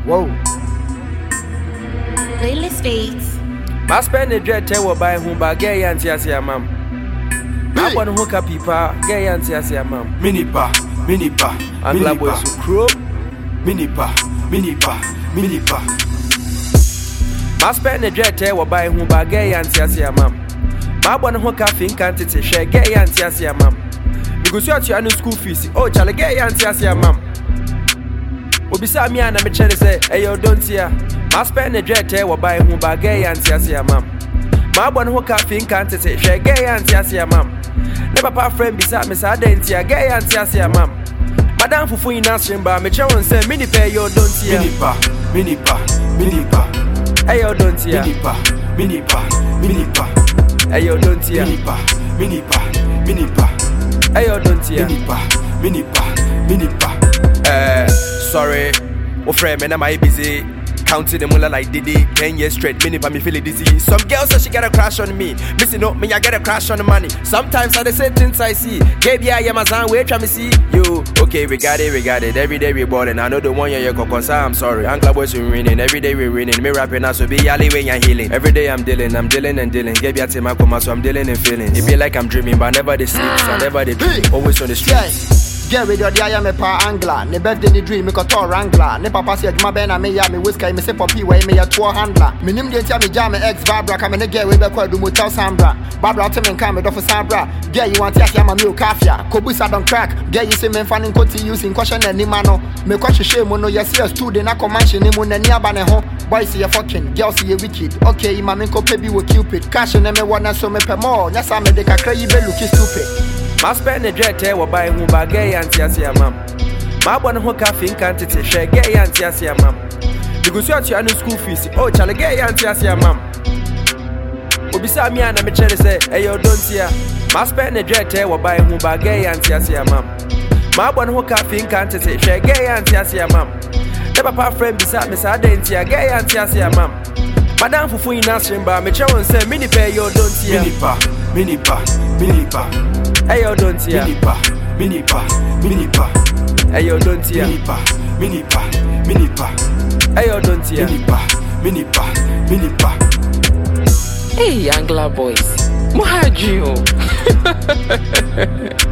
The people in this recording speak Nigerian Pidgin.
Whoa. Playlist Beats. Ma spend the dread tell what buy whom by gay auntie as your mum. I want to hook up people, gay auntie as your mum. Minipa. And la boys who crow. Minipa. Ma spend the dread tell what buy whom by gay auntie as your mum. Ma want to hook up think auntie to share gay auntie as your mum. Because you are no school fees. Oh, chale gay auntie as your mum. Obisa me and me chere say, hey yo, don't ya. Ma spend the dread tell what buy whom by gay auntie as your mum. Ma want to hook up think auntie to share gay auntie as your mum. Never papa friend beside me, so I didn't see a gay auntie as your mum. Madam Fufu in Ashimba, me children say, mini pay yo, don't see ya. Minipa. Hey yo, don't see ya. Minipa. Hey yo, don't see ya. Minipa. Hey yo, don't see ya. Minipa. Sorry, oh friend, man, am I busy? Counting the mullah like Diddy, 10 years straight, minipa me feeling dizzy. Some girls say she got a crush on me. Missing up, me I get a crush on the money. Sometimes I say things I see. Baby, I am a son, wait, try me see you. Okay, we got it. Every day we ballin'. I know the one you're cause I'm sorry. Uncle boys we winning. Every day we winning. Me rapping now, so be alleyway and healing. Every day I'm dealing. Baby, I take my coma, so I'm dealing and feeling. It be like I'm dreaming, but never they sleep. So I never they dream. Always on the streets. Get rid of the I am a pa angler. Ne birthday ni dream, me got tour wrangler. Ne papa said my ben me ya me whiskey, me say poppy way me a tour handler. Me nim de tia me jam me ex Barbara, come ne get we be kwa do motel Sambra. Barbara tell me come me do for Sambra. Get you want ya ma me o kafia. Kobusa don crack. Get you say me fanning koti using caution and nimano. Me kwashi shame no ya see student na command ni mo na ni aba ne ho. Boys see you fucking, girls see you wicked. Okay, ma me ko pebi wo cupid. Cash na me wanna so me pe more. Nya sa me de kakra yi be look stupid. Ma spend the dread tell what buy whom by gay auntie as your mum. Ma want to hook up think auntie to share gay auntie as your mum. Because you are no school fees. Oh, chale gay auntie as your mum. Obisa me and me chere say, hey yo, don't ya. Ma spend the dread tell what buy whom by gay auntie as your mum. Ma want to hook up think auntie to share gay auntie as your mum. Never papa friend beside me, so I didn't ya gay auntie as your mum. Madam Fufu in Ashimba, me children say, mini pay yo, don't ya. Minipa. Hey yo, don't ya. Minipa. Hey yo, don't ya. Minipa. Hey yo, don't ya. Minipa. Hey, Angla boys, Mohadrio.